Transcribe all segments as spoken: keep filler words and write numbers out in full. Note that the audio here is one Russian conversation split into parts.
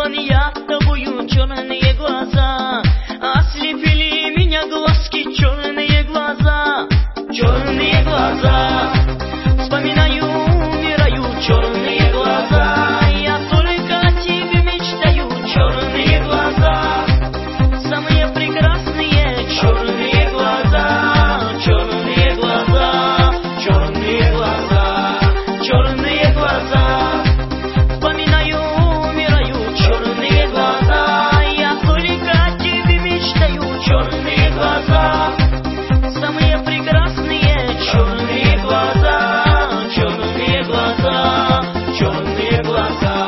я тобою, черные глаза. Ослепили меня глазки, черные глаза, черные глаза. Вспоминаю, умираю, черные глаза. Я только о тебе мечтаю, черные глаза. Самые прекрасные черные глаза, черные глаза, черные глаза, черные глаза. Вспоминаю, умираю, черные глаза. Я только о тебе мечтаю, черные глаза. Самые прекрасные черные глаза, черные глаза, черные глаза.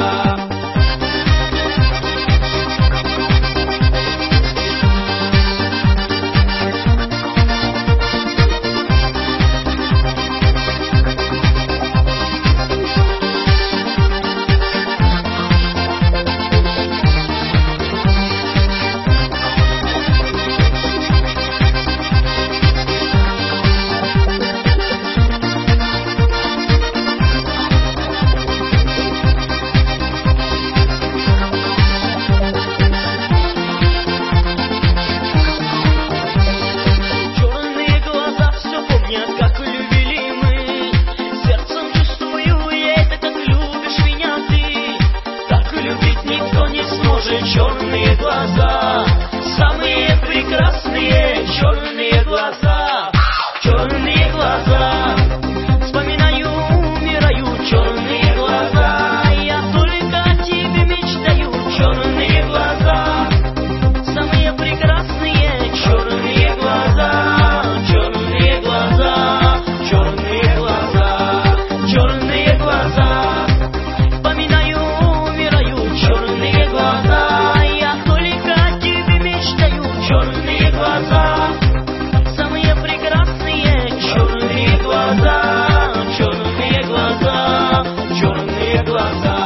Как любили мы, сердцем чувствую я это, как любишь меня ты. Так любить никто не сможет, черные глаза, самые прекрасные черные глаза, черные глаза. Вспоминаю, умираю, черные глаза. Я только о тебе мечтаю, черные глаза. Самые прекрасные черные глаза, черные глаза, черные глаза, черные глаза. Вспоминаю, умираю, черные глаза. Я только о тебе мечтаю, черные глаза. Самые прекрасные черные глаза, черные глаза, черные глаза.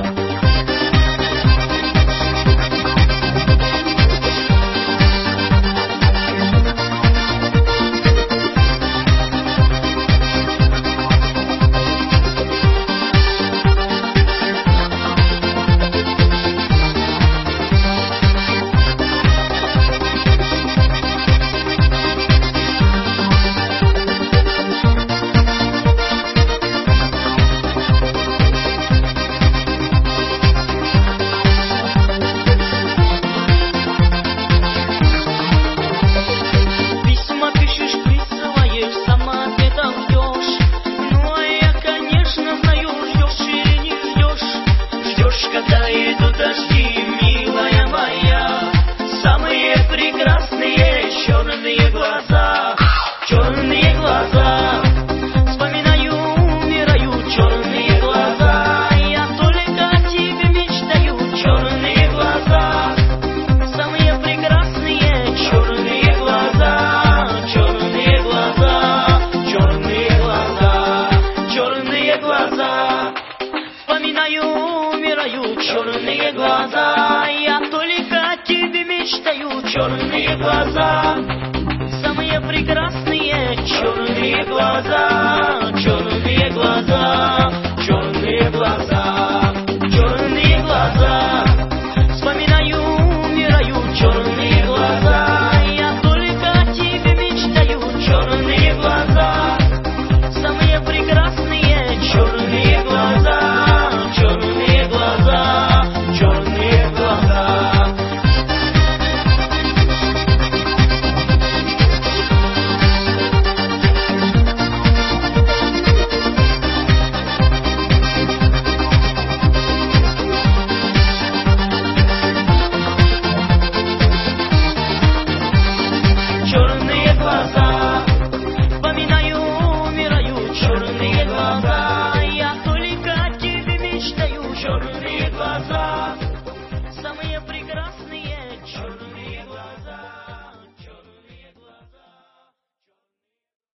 Письма пишешь, присылаешь, сама ответа ждешь. Ну а я, конечно, знаю, ждешь или не ждешь. Ждешь, когда идут дожди, милая моя. Самые прекрасные черные глаза, черные глаза. Вспоминаю, умираю, черные глаза. Я только о тебе мечтаю, черные глаза. Самые прекрасные черные глаза, черные глаза, черные глаза, черные глаза. Вспоминаю, умираю, черные глаза. Я только о тебе мечтаю, черные глаза. Самые прекрасные черные глаза, черные глаза, черные глаза, черные глаза. Вспоминаю, умираю, черные глаза. Я только о тебе мечтаю, черные глаза. Самые прекрасные черные глаза, черные глаза, черные глаза. Черные глаза. Вспоминаю, умираю, черные глаза. Я только о тебе мечтаю, черные глаза. Самые прекрасные.